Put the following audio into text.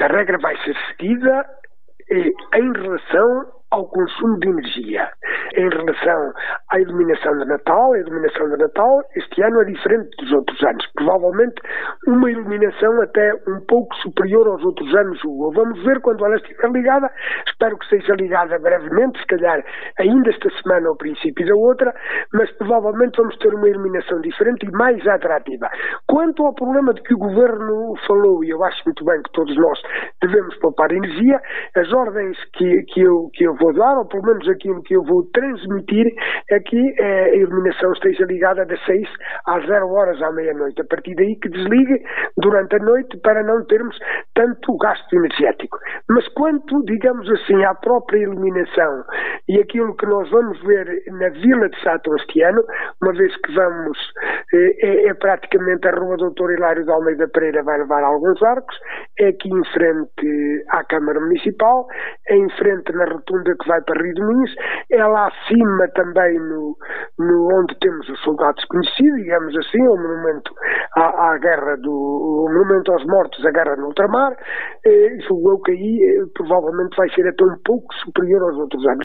regra vai ser seguida em relação ao consumo de energia. Em relação à iluminação de Natal, a iluminação de Natal este ano é diferente dos outros anos. Provavelmente uma iluminação até um pouco superior aos outros anos. Vamos ver quando ela estiver ligada. Espero que seja ligada brevemente, se calhar ainda esta semana ou princípio da outra, mas provavelmente vamos ter uma iluminação diferente e mais atrativa. Quanto ao problema de que o Governo falou, e eu acho muito bem que todos nós devemos poupar energia, as ordens que eu vou dar, ou pelo menos aquilo que eu vou transmitir, é que a iluminação esteja ligada das 6 às 0 horas à meia-noite. A partir daí que desligue durante a noite para não termos tanto gasto energético. Mas quanto, digamos assim, à própria iluminação e aquilo que nós vamos ver na Vila de Sátão este ano, uma vez que vamos, é praticamente a Rua Doutor Hilário de Almeida Pereira vai levar alguns arcos, é aqui em frente à Câmara Municipal, é em frente na rotunda que vai para Rio de Minhos, é lá acima também no onde temos o Soldado Desconhecido, digamos assim, o monumento à guerra o monumento aos mortos, a guerra no ultramar, julgou que aí provavelmente vai ser até um pouco superior aos outros anos.